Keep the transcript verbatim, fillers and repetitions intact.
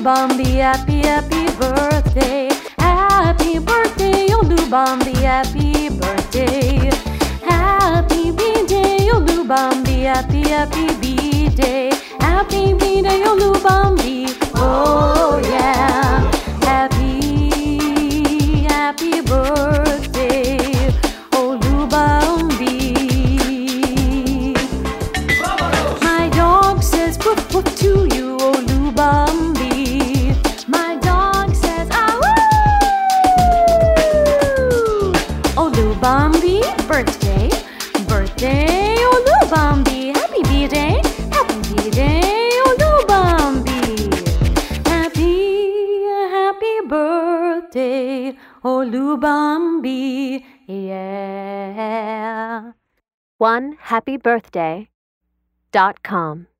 Olubambi, happy, happy birthday. Happy birthday, Olubambi, happy birthday. Happy B-Day, Olubambi, happy, happy B-Day. Happy B-Day, Olubambi, oh yeah. Happy, happy birthday, Olubambi. My dog says woof woof to you, Olubambi. My dog says ah woo. Olubambi, birthday, birthday, Olubambi. Happy B-Day, happy B-Day, Olubambi. Happy, happy birthday, Olubambi, yeah. one happy birthday dot com